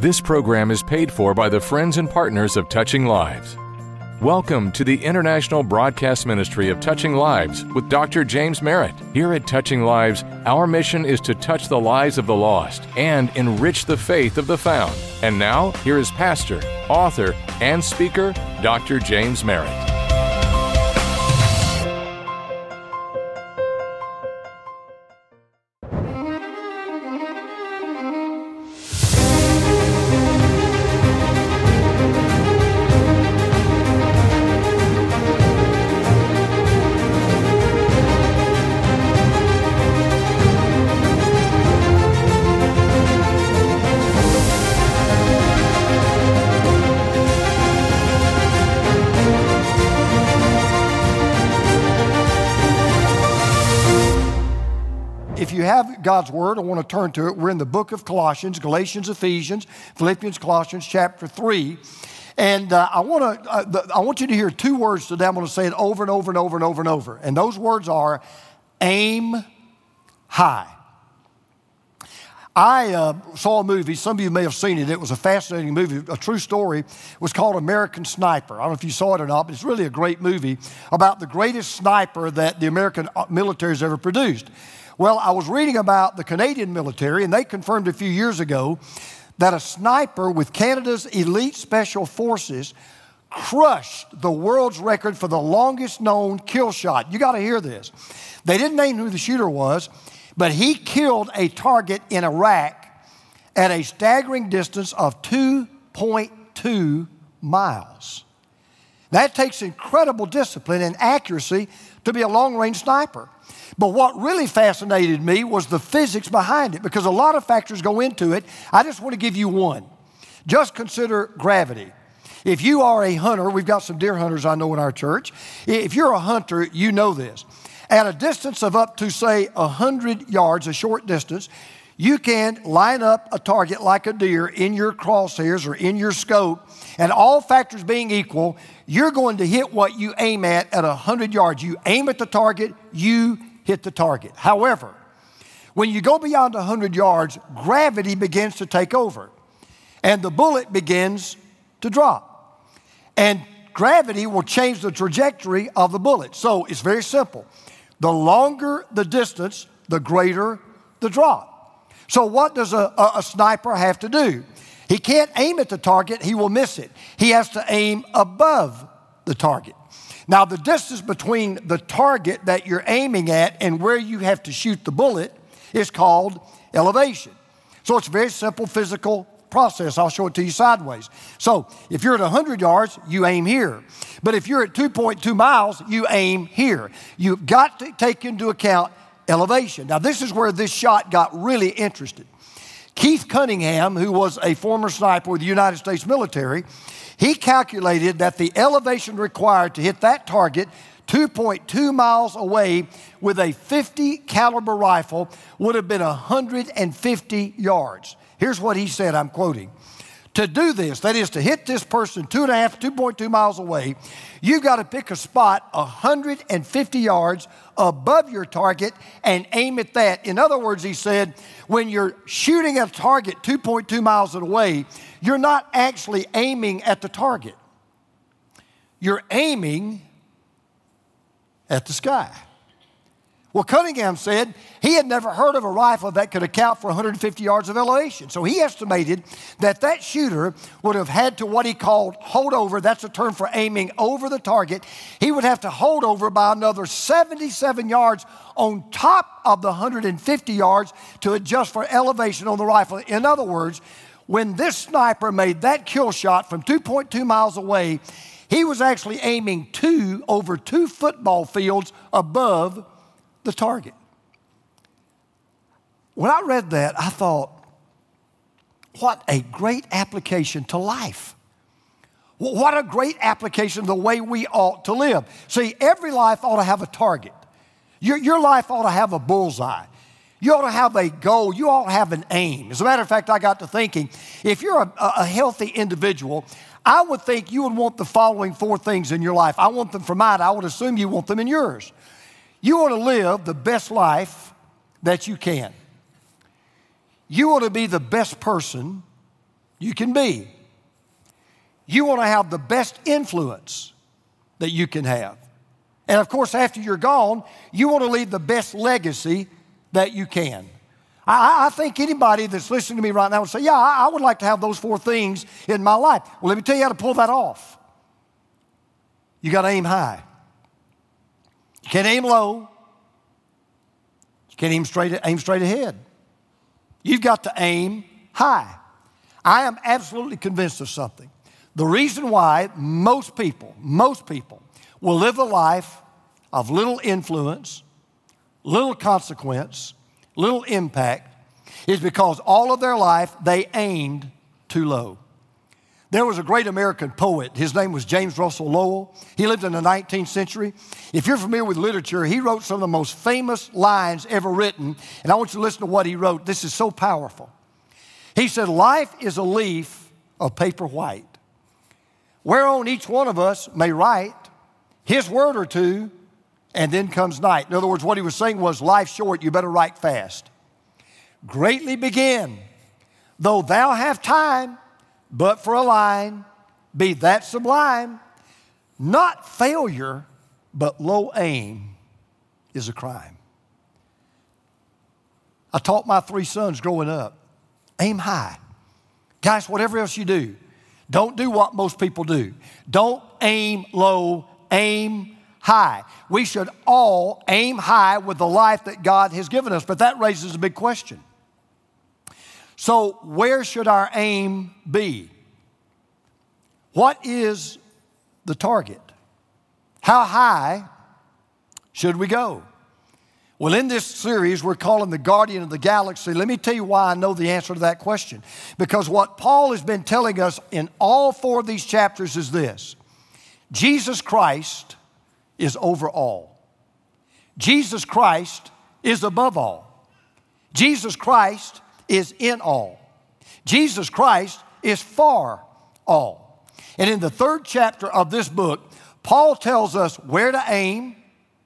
This program is paid for by the friends and partners of Touching Lives. Welcome to the International Broadcast Ministry of Touching Lives with Dr. James Merritt. Here at Touching Lives, our mission is to touch the lives of the lost and enrich the faith of the found. And now, here is pastor, author, and speaker, Dr. James Merritt. If you have God's Word, I want to turn to it. We're in the book of Colossians, Galatians, Ephesians, Philippians, Colossians, chapter 3. And I want you to hear two words today. I'm going to say it over and over and over and over and over. And those words are aim high. I saw a movie. Some of you may have seen it. It was a fascinating movie, a true story. It was called American Sniper. I don't know if you saw it or not, but it's really a great movie about the greatest sniper that the American military has ever produced. Well, I was reading about the Canadian military, and they confirmed a few years ago that a sniper with Canada's elite special forces crushed the world's record for the longest known kill shot. You got to hear this. They didn't name who the shooter was, but he killed a target in Iraq at a staggering distance of 2.2 miles. That takes incredible discipline and accuracy to be a long-range sniper. But what really fascinated me was the physics behind it, because a lot of factors go into it. I just want to give you one. Just consider gravity. If you are a hunter, we've got some deer hunters I know in our church. If you're a hunter, you know this. At a distance of up to, say, 100 yards, a short distance, you can line up a target like a deer in your crosshairs or in your scope, and all factors being equal, you're going to hit what you aim at 100 yards. You aim at the target, you hit the target. However, when you go beyond 100 yards, gravity begins to take over, and the bullet begins to drop. And gravity will change the trajectory of the bullet. So it's very simple. The longer the distance, the greater the drop. So what does a sniper have to do? He can't aim at the target, he will miss it. He has to aim above the target. Now, the distance between the target that you're aiming at and where you have to shoot the bullet is called elevation. So it's a very simple physical process. I'll show it to you sideways. So if you're at 100 yards, you aim here. But if you're at 2.2 miles, you aim here. You've got to take into account elevation. Now, this is where this shot got really interesting. Keith Cunningham, who was a former sniper with the United States military, he calculated that the elevation required to hit that target 2.2 miles away with a 50 caliber rifle would have been 150 yards. Here's what he said, I'm quoting. To do this, that is to hit this person 2.2 miles away, you've got to pick a spot 150 yards above your target and aim at that. In other words, he said, when you're shooting at a target 2.2 miles away, you're not actually aiming at the target. You're aiming at the sky. Well, Cunningham said he had never heard of a rifle that could account for 150 yards of elevation. So he estimated that shooter would have had to what he called hold over. That's a term for aiming over the target. He would have to hold over by another 77 yards on top of the 150 yards to adjust for elevation on the rifle. In other words, when this sniper made that kill shot from 2.2 miles away, he was actually aiming over two football fields above the target. When I read that, I thought, what a great application to life. What a great application of the way we ought to live. See, every life ought to have a target. Your life ought to have a bullseye. You ought to have a goal. You ought to have an aim. As a matter of fact, I got to thinking, if you're a healthy individual, I would think you would want the following four things in your life. I want them for mine. I would assume you want them in yours. You want to live the best life that you can. You want to be the best person you can be. You want to have the best influence that you can have. And of course, after you're gone, you want to leave the best legacy that you can. I think anybody that's listening to me right now would say, yeah, I would like to have those 4 things in my life. Well, let me tell you how to pull that off. You got to aim high. You can't aim low. You can't aim straight ahead. You've got to aim high. I am absolutely convinced of something. The reason why most people will live a life of little influence, little consequence, little impact, is because all of their life they aimed too low. There was a great American poet. His name was James Russell Lowell. He lived in the 19th century. If you're familiar with literature, he wrote some of the most famous lines ever written, and I want you to listen to what he wrote. This is so powerful. He said, "Life is a leaf of paper white, whereon each one of us may write his word or two, and then comes night." In other words, what he was saying was, life's short, you better write fast. "Greatly begin, though thou have time, but for a line, be that sublime. Not failure, but low aim is a crime." I taught my 3 sons growing up, aim high. Guys, whatever else you do, don't do what most people do. Don't aim low, aim high. We should all aim high with the life that God has given us, but that raises a big question. So where should our aim be? What is the target? How high should we go? Well, in this series we're calling The Guardian of the Galaxy. Let me tell you why I know the answer to that question. Because what Paul has been telling us in all 4 of these chapters is this: Jesus Christ is over all. Jesus Christ is above all. Jesus Christ is in all. Jesus Christ is for all. And in the 3rd chapter of this book, Paul tells us where to aim,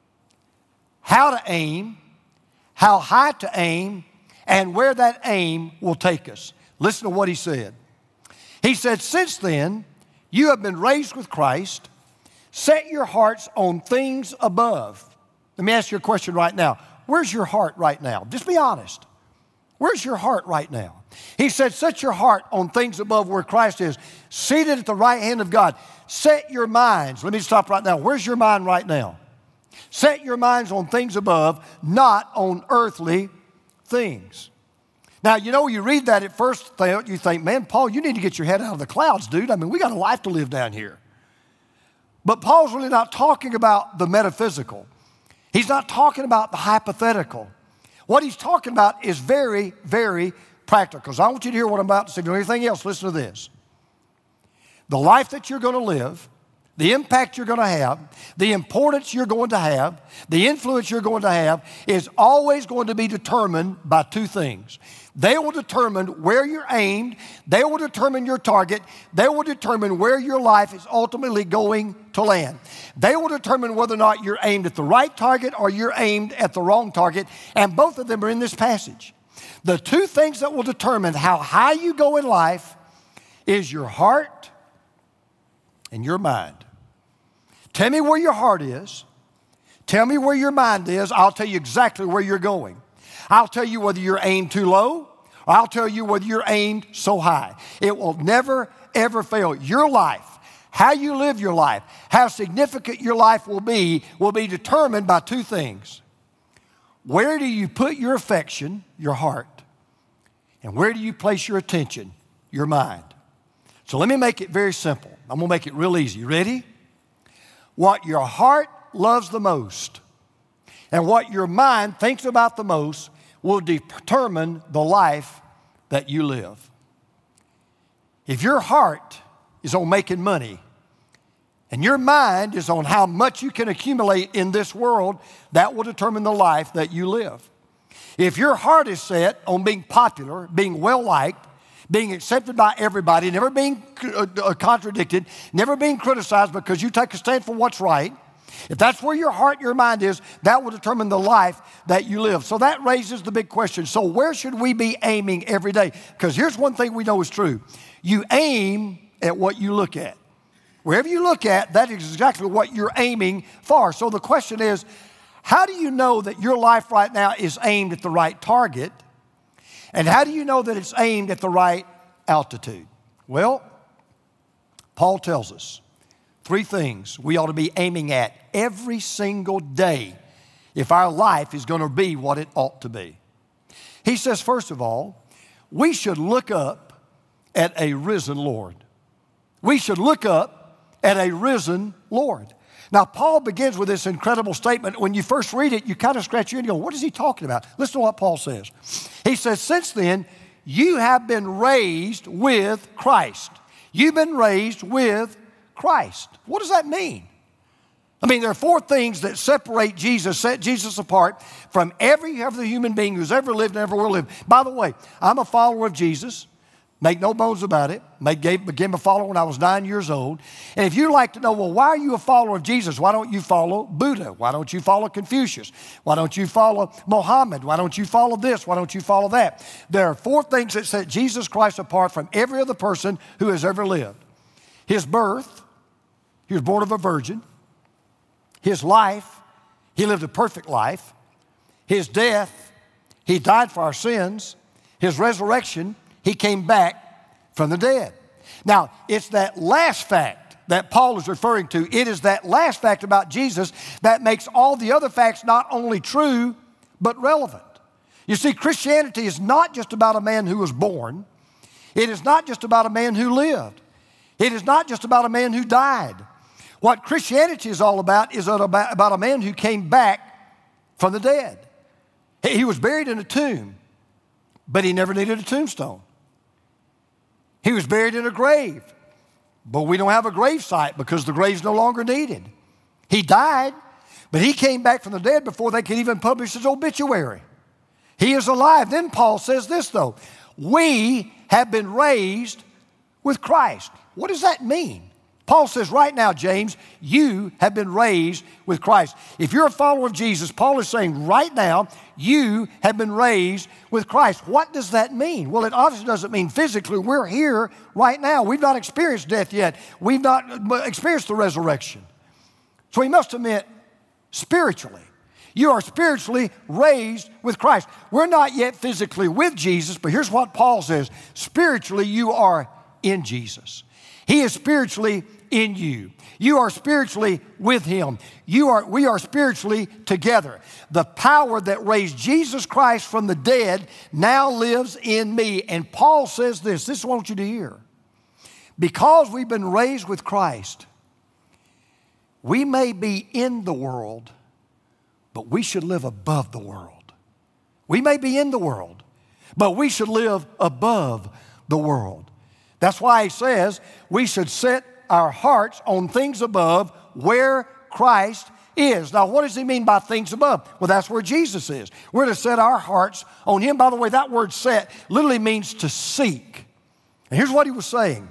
how to aim, how high to aim, and where that aim will take us. Listen to what he said. He said, "Since then, you have been raised with Christ. Set your hearts on things above." Let me ask you a question right now. Where's your heart right now? Just be honest. Where's your heart right now? He said, set your heart on things above where Christ is, seated at the right hand of God. Set your minds. Let me stop right now. Where's your mind right now? Set your minds on things above, not on earthly things. Now, you know, you read that at first, you think, man, Paul, you need to get your head out of the clouds, dude. I mean, we got a life to live down here. But Paul's really not talking about the metaphysical. He's not talking about the hypothetical. What he's talking about is very, very practical. So I want you to hear what I'm about to say. Do anything else, listen to this. The life that you're going to live, the impact you're going to have, the importance you're going to have, the influence you're going to have is always going to be determined by 2 things. They will determine where you're aimed. They will determine your target. They will determine where your life is ultimately going to land. They will determine whether or not you're aimed at the right target or you're aimed at the wrong target. And both of them are in this passage. The 2 things that will determine how high you go in life is your heart and your mind. Tell me where your heart is. Tell me where your mind is. I'll tell you exactly where you're going. I'll tell you whether you're aimed too low, or I'll tell you whether you're aimed so high. It will never, ever fail. Your life, how you live your life, how significant your life will be determined by 2 things. Where do you put your affection, your heart? And where do you place your attention, your mind? So let me make it very simple. I'm going to make it real easy. You ready? What your heart loves the most and what your mind thinks about the most will determine the life that you live. If your heart is on making money and your mind is on how much you can accumulate in this world, that will determine the life that you live. If your heart is set on being popular, being well-liked, being accepted by everybody, never being contradicted, never being criticized because you take a stand for what's right, If that's where your heart and your mind is, that will determine the life that you live. So that raises the big question. So where should we be aiming every day? Because here's one thing we know is true. You aim at what you look at. Wherever you look at, that is exactly what you're aiming for. So the question is, how do you know that your life right now is aimed at the right target? And how do you know that it's aimed at the right altitude? Well, Paul tells us 3 things we ought to be aiming at every single day if our life is going to be what it ought to be. He says, first of all, we should look up at a risen Lord. We should look up at a risen Lord. Now, Paul begins with this incredible statement. When you first read it, you kind of scratch your head and go, what is he talking about? Listen to what Paul says. He says, since then, you have been raised with Christ. You've been raised with Christ. What does that mean? I mean, there are 4 things that separate Jesus, set Jesus apart from every other human being who's ever lived and ever will live. By the way, I'm a follower of Jesus. Make no bones about it. Became a follower when I was 9 years old. And if you'd like to know, well, why are you a follower of Jesus? Why don't you follow Buddha? Why don't you follow Confucius? Why don't you follow Muhammad? Why don't you follow this? Why don't you follow that? There are 4 things that set Jesus Christ apart from every other person who has ever lived. His birth, he was born of a virgin. His life, he lived a perfect life. His death, he died for our sins. His resurrection, he came back from the dead. Now, it's that last fact that Paul is referring to. It is that last fact about Jesus that makes all the other facts not only true, but relevant. You see, Christianity is not just about a man who was born. It is not just about a man who lived. It is not just about a man who died. What Christianity is all about is about a man who came back from the dead. He was buried in a tomb, but he never needed a tombstone. He was buried in a grave, but we don't have a grave site because the grave's no longer needed. He died, but he came back from the dead before they could even publish his obituary. He is alive. Then Paul says this, though. We have been raised with Christ. What does that mean? Paul says right now, James, you have been raised with Christ. If you're a follower of Jesus, Paul is saying right now, you have been raised with Christ. What does that mean? Well, it obviously doesn't mean physically. We're here right now. We've not experienced death yet. We've not experienced the resurrection. So he must have meant spiritually. You are spiritually raised with Christ. We're not yet physically with Jesus, but here's what Paul says. Spiritually, you are in Jesus. He is spiritually in you. You are spiritually with him. We are spiritually together. The power that raised Jesus Christ from the dead now lives in me. And Paul says this is what I want you to hear. Because we've been raised with Christ, we may be in the world, but we should live above the world. We may be in the world, but we should live above the world. That's why he says we should set our hearts on things above where Christ is. Now, what does he mean by things above? Well, that's where Jesus is. We're to set our hearts on him. By the way, that word set literally means to seek. And here's what he was saying.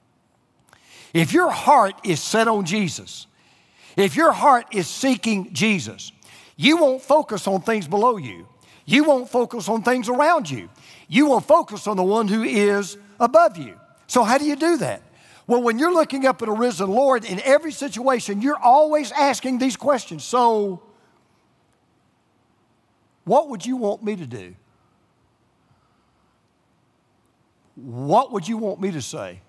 If your heart is set on Jesus, if your heart is seeking Jesus, you won't focus on things below you. You won't focus on things around you. You will focus on the one who is above you. So how do you do that? Well, when you're looking up at a risen Lord in every situation, you're always asking these questions. So, what would you want me to do? What would you want me to say?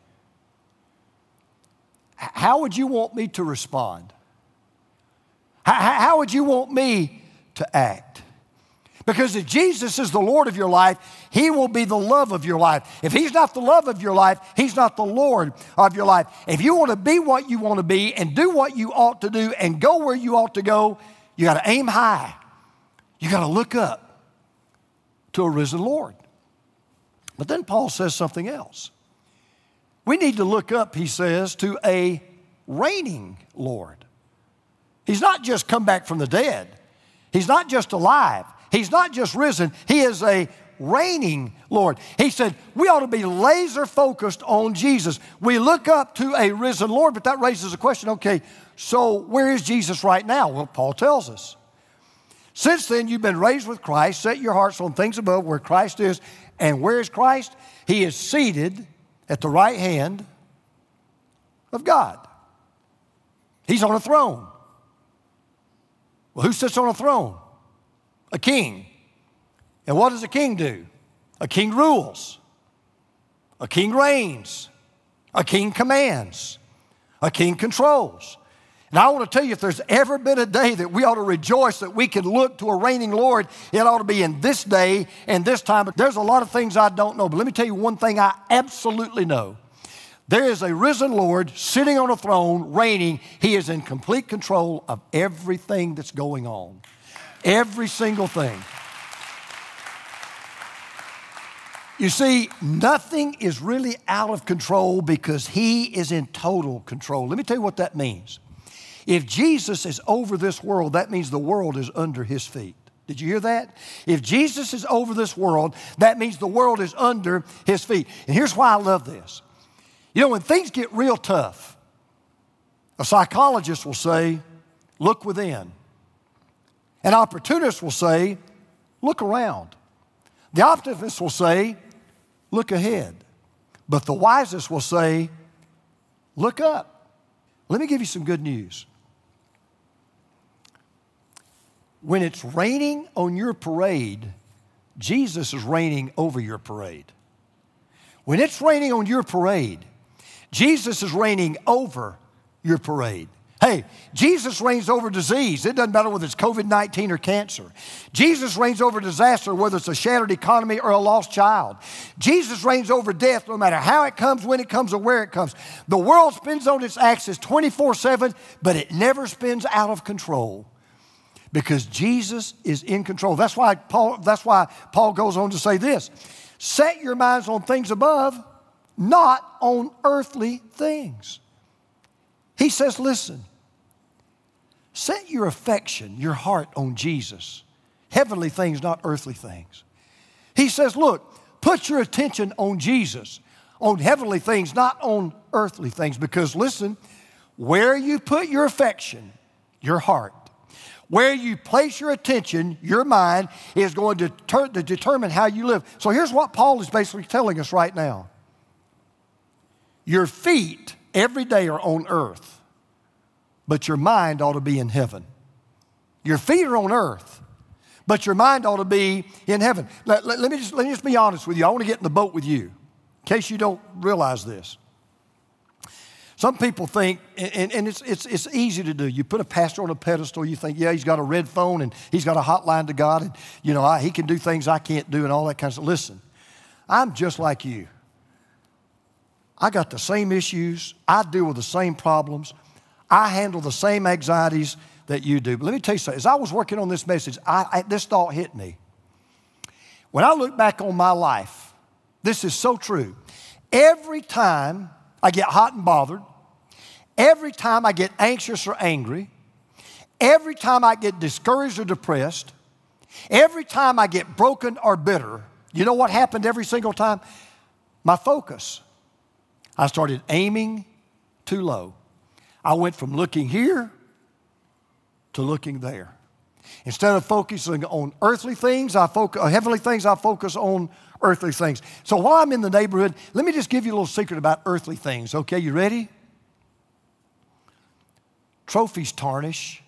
How would you want me to respond? How would you want me to act? Because if Jesus is the Lord of your life, he will be the love of your life. If he's not the love of your life, he's not the Lord of your life. If you want to be what you want to be and do what you ought to do and go where you ought to go, you got to aim high. You got to look up to a risen Lord. But then Paul says something else. We need to look up, he says, to a reigning Lord. He's not just come back from the dead. He's not just alive. He's not just risen. He is a reigning Lord. He said we ought to be laser focused on Jesus. We look up to a risen Lord, but that raises a question, okay, so where is Jesus right now? Well, Paul tells us. Since then, you've been raised with Christ. Set your hearts on things above where Christ is. And where is Christ? He is seated at the right hand of God. He's on a throne. Well, who sits on a throne? A king. And what does a king do? A king rules. A king reigns. A king commands. A king controls. And I want to tell you, if there's ever been a day that we ought to rejoice that we can look to a reigning Lord, it ought to be in this day and this time. But there's a lot of things I don't know. But let me tell you one thing I absolutely know. There is a risen Lord sitting on a throne, reigning. He is in complete control of everything that's going on. Every single thing. You see, nothing is really out of control because He is in total control. Let me tell you what that means. If Jesus is over this world, that means the world is under His feet. Did you hear that? If Jesus is over this world, that means the world is under His feet. And here's why I love this. You know, when things get real tough, a psychologist will say, look within. An opportunist will say, look around. The optimist will say, look ahead. But the wisest will say, look up. Let me give you some good news. When it's raining on your parade, Jesus is reigning over your parade. When it's raining on your parade, Jesus is reigning over your parade. Hey, Jesus reigns over disease. It doesn't matter whether it's COVID-19 or cancer. Jesus reigns over disaster, whether it's a shattered economy or a lost child. Jesus reigns over death, no matter how it comes, when it comes, or where it comes. The world spins on its axis 24/7, but it never spins out of control because Jesus is in control. That's why Paul goes on to say this. Set your minds on things above, not on earthly things. He says, listen, set your affection, your heart on Jesus. Heavenly things, not earthly things. He says, look, put your attention on Jesus, on heavenly things, not on earthly things. Because listen, where you put your affection, your heart, where you place your attention, your mind, is going to determine how you live. So here's what Paul is basically telling us right now. Your feet every day are on earth, but your mind ought to be in heaven. Your feet are on earth, but your mind ought to be in heaven. Let me just be honest with you. I want to get in the boat with you, in case you don't realize this. Some people think, and it's easy to do. You put a pastor on a pedestal, you think, yeah, he's got a red phone and he's got a hotline to God, and you know he can do things I can't do and all that kind of stuff. Listen, I'm just like you. I got the same issues. I deal with the same problems. I handle the same anxieties that you do. But let me tell you something. As I was working on this message, this thought hit me. When I look back on my life, this is so true. Every time I get hot and bothered, every time I get anxious or angry, every time I get discouraged or depressed, every time I get broken or bitter, you know what happened every single time? My focus. I started aiming too low. I went from looking here to looking there. Instead of focusing on earthly things, heavenly things, I focus on earthly things. So while I'm in the neighborhood, let me just give you a little secret about earthly things. Okay, you ready? Trophies tarnish.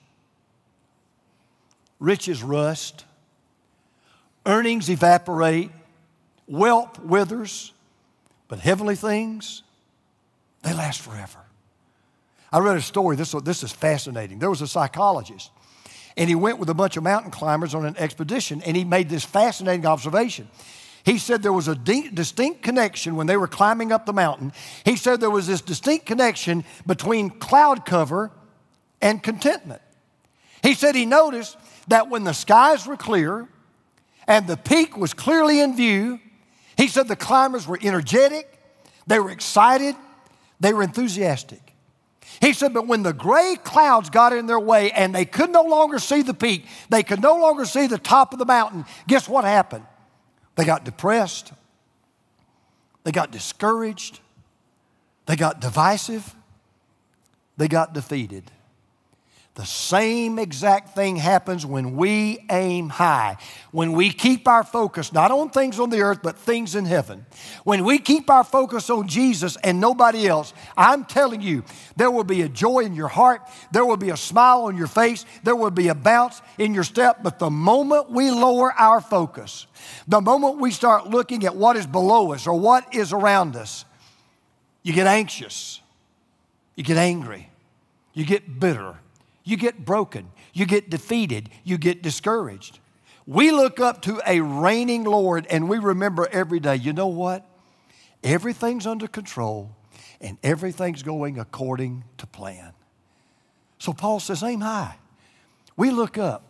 Riches rust. Earnings evaporate. Wealth withers. But heavenly things, they last forever. I read a story. This is fascinating. There was a psychologist, and he went with a bunch of mountain climbers on an expedition, and he made this fascinating observation. He said there was a distinct connection when they were climbing up the mountain. He said there was this distinct connection between cloud cover and contentment. He said he noticed that when the skies were clear and the peak was clearly in view, he said the climbers were energetic, they were excited, they were enthusiastic. He said, but when the gray clouds got in their way and they could no longer see the peak, they could no longer see the top of the mountain, guess what happened? They got depressed. They got discouraged. They got divisive. They got defeated. The same exact thing happens when we aim high. When we keep our focus not on things on the earth, but things in heaven. When we keep our focus on Jesus and nobody else, I'm telling you, there will be a joy in your heart. There will be a smile on your face. There will be a bounce in your step. But the moment we lower our focus, the moment we start looking at what is below us or what is around us, you get anxious. You get angry. You get bitter. You get broken, you get defeated, you get discouraged. We look up to a reigning Lord and we remember every day, you know what? Everything's under control and everything's going according to plan. So Paul says, aim high. We look up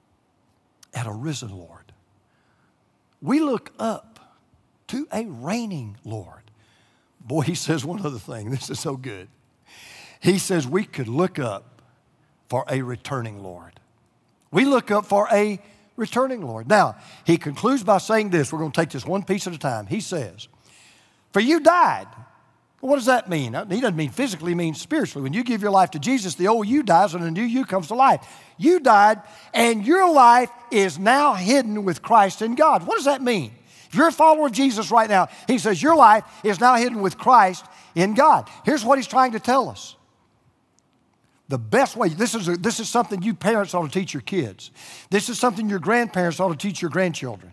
at a risen Lord. We look up to a reigning Lord. Boy, he says one other thing. This is so good. He says we could look up for a returning Lord. We look up for a returning Lord. Now, he concludes by saying this. We're going to take this one piece at a time. He says, for you died. What does that mean? He doesn't mean physically, he means spiritually. When you give your life to Jesus, the old you dies and the new you comes to life. You died and your life is now hidden with Christ in God. What does that mean? If you're a follower of Jesus right now, he says your life is now hidden with Christ in God. Here's what he's trying to tell us. The best way, this is something you parents ought to teach your kids. This is something your grandparents ought to teach your grandchildren.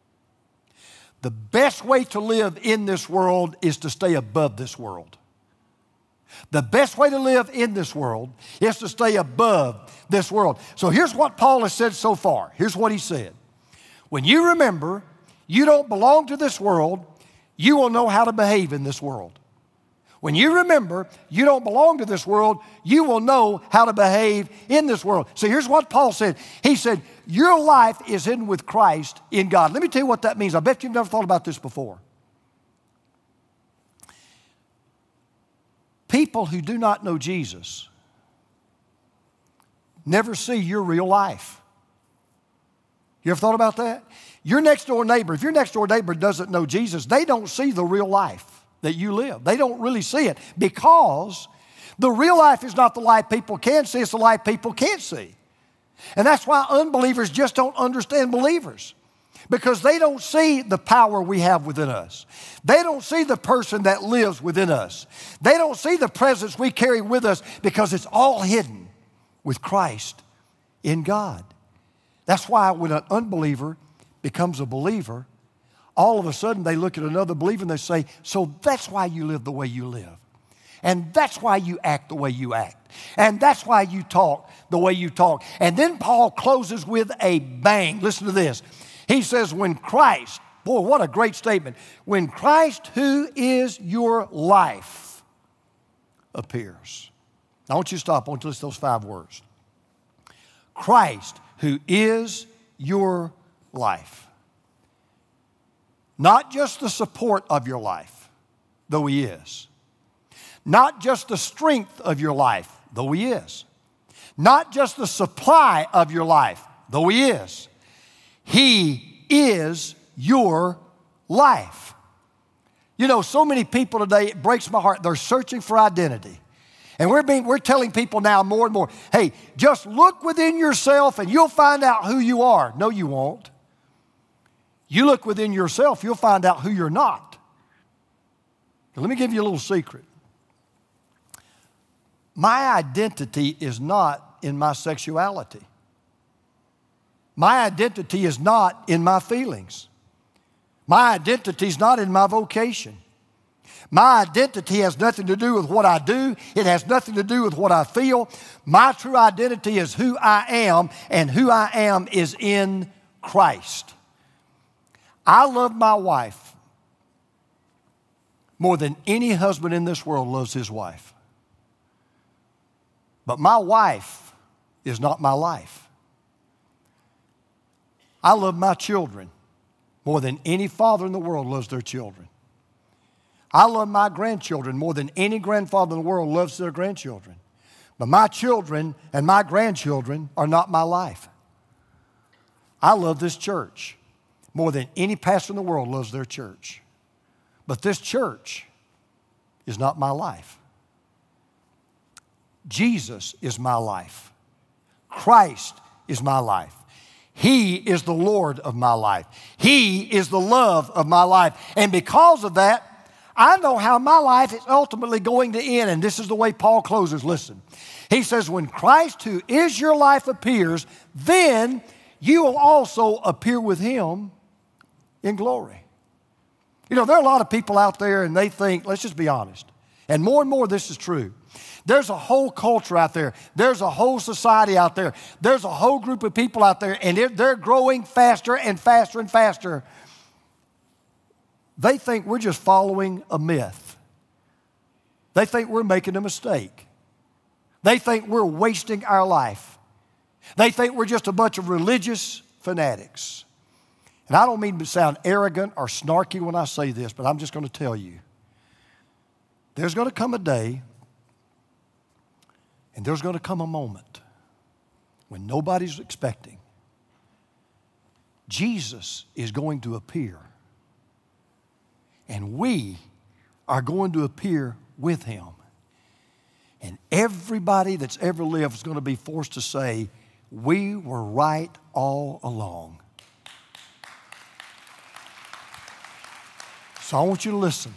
The best way to live in this world is to stay above this world. The best way to live in this world is to stay above this world. So here's what Paul has said so far. Here's what he said. When you remember you don't belong to this world, you will know how to behave in this world. When you remember you don't belong to this world, you will know how to behave in this world. So here's what Paul said. He said, your life is hidden with Christ in God. Let me tell you what that means. I bet you've never thought about this before. People who do not know Jesus never see your real life. You ever thought about that? Your next door neighbor, if your next door neighbor doesn't know Jesus, they don't see the real life that you live. They don't really see it because the real life is not the life people can see, it's the life people can't see. And that's why unbelievers just don't understand believers, because they don't see the power we have within us. They don't see the person that lives within us. They don't see the presence we carry with us because it's all hidden with Christ in God. That's why when an unbeliever becomes a believer, all of a sudden they look at another believer and they say, so that's why you live the way you live. And that's why you act the way you act. And that's why you talk the way you talk. And then Paul closes with a bang. Listen to this. He says, when Christ, boy, what a great statement. When Christ, who is your life, appears. Now, I want you to stop. I want you to listen to those 5 words. Christ, who is your life. Not just the support of your life, though he is. Not just the strength of your life, though he is. Not just the supply of your life, though he is. He is your life. You know, so many people today, it breaks my heart, they're searching for identity. And we're telling people now more and more, hey, just look within yourself and you'll find out who you are. No, you won't. You look within yourself, you'll find out who you're not. Now, let me give you a little secret. My identity is not in my sexuality. My identity is not in my feelings. My identity is not in my vocation. My identity has nothing to do with what I do. It has nothing to do with what I feel. My true identity is who I am, and who I am is in Christ. I love my wife more than any husband in this world loves his wife. But my wife is not my life. I love my children more than any father in the world loves their children. I love my grandchildren more than any grandfather in the world loves their grandchildren. But my children and my grandchildren are not my life. I love this church more than any pastor in the world loves their church. But this church is not my life. Jesus is my life. Christ is my life. He is the Lord of my life. He is the love of my life. And because of that, I know how my life is ultimately going to end. And this is the way Paul closes. Listen. He says, when Christ, who is your life, appears, then you will also appear with him in glory. You know, there are a lot of people out there and they think, let's just be honest, and more this is true. There's a whole culture out there. There's a whole society out there. There's a whole group of people out there, and they're growing faster and faster and faster. They think we're just following a myth. They think we're making a mistake. They think we're wasting our life. They think we're just a bunch of religious fanatics. And I don't mean to sound arrogant or snarky when I say this, but I'm just going to tell you. There's going to come a day and there's going to come a moment when nobody's expecting. Jesus is going to appear. And we are going to appear with him. And everybody that's ever lived is going to be forced to say, we were right all along. So I want you to listen.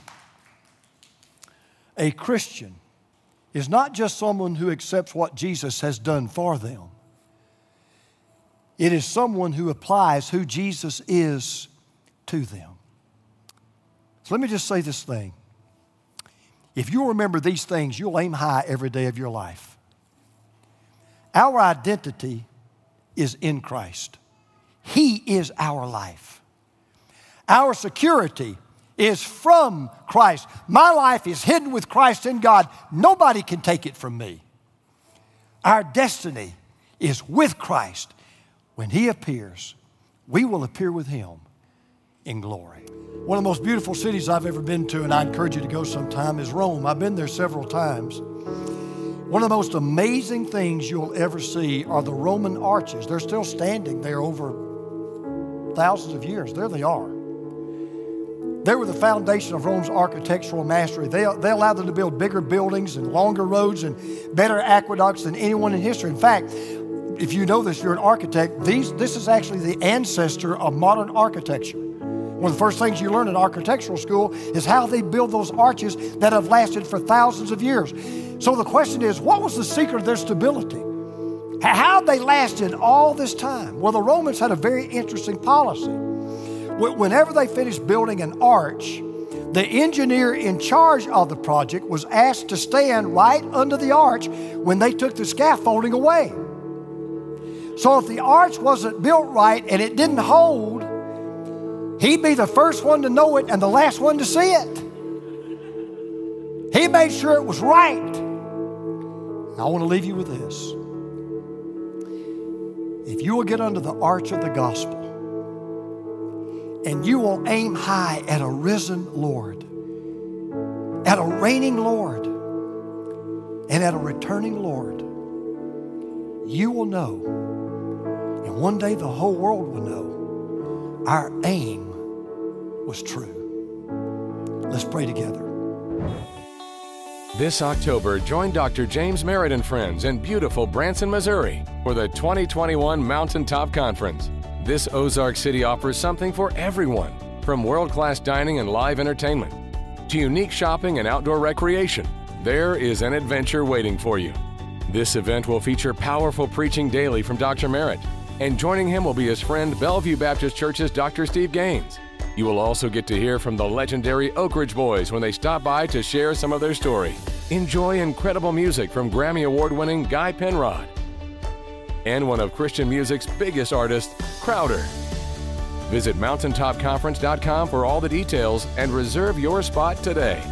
A Christian is not just someone who accepts what Jesus has done for them. It is someone who applies who Jesus is to them. So let me just say this thing. If you remember these things, you'll aim high every day of your life. Our identity is in Christ. He is our life. Our security is from Christ. My life is hidden with Christ in God. Nobody can take it from me. Our destiny is with Christ. When he appears, we will appear with him in glory. One of the most beautiful cities I've ever been to, and I encourage you to go sometime, is Rome. I've been there several times. One of the most amazing things you'll ever see are the Roman arches. They're still standing there over thousands of years. There they are. They were the foundation of Rome's architectural mastery. They allowed them to build bigger buildings and longer roads and better aqueducts than anyone in history. In fact, if you know this, you're an architect, this is actually the ancestor of modern architecture. One of the first things you learn in architectural school is how they build those arches that have lasted for thousands of years. So the question is, what was the secret of their stability? How they lasted all this time? Well, the Romans had a very interesting policy. Whenever they finished building an arch, the engineer in charge of the project was asked to stand right under the arch when they took the scaffolding away. So if the arch wasn't built right and it didn't hold, he'd be the first one to know it and the last one to see it. He made sure it was right. I want to leave you with this. If you will get under the arch of the gospel and you will aim high at a risen Lord, at a reigning Lord, and at a returning Lord, you will know, and one day the whole world will know, our aim was true. Let's pray together. This October, join Dr. James Merritt and friends in beautiful Branson, Missouri for the 2021 Mountaintop Conference. This Ozark City offers something for everyone, from world-class dining and live entertainment to unique shopping and outdoor recreation. There is an adventure waiting for you. This event will feature powerful preaching daily from Dr. Merritt, and joining him will be his friend Bellevue Baptist Church's Dr. Steve Gaines. You will also get to hear from the legendary Oak Ridge Boys when they stop by to share some of their story. Enjoy incredible music from Grammy Award-winning Guy Penrod and one of Christian music's biggest artists, Crowder. Visit mountaintopconference.com for all the details and reserve your spot today.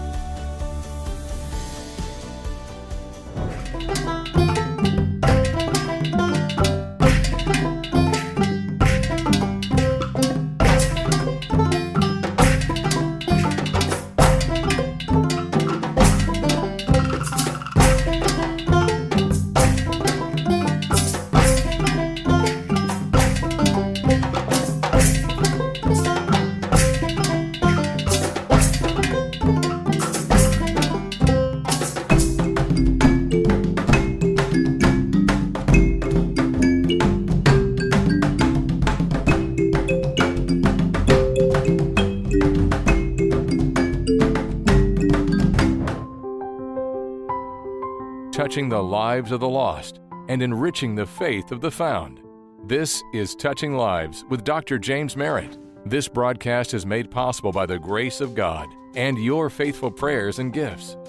touching the lives of the lost and enriching the faith of the found. This is Touching Lives with Dr. James Merritt. This broadcast is made possible by the grace of God and your faithful prayers and gifts.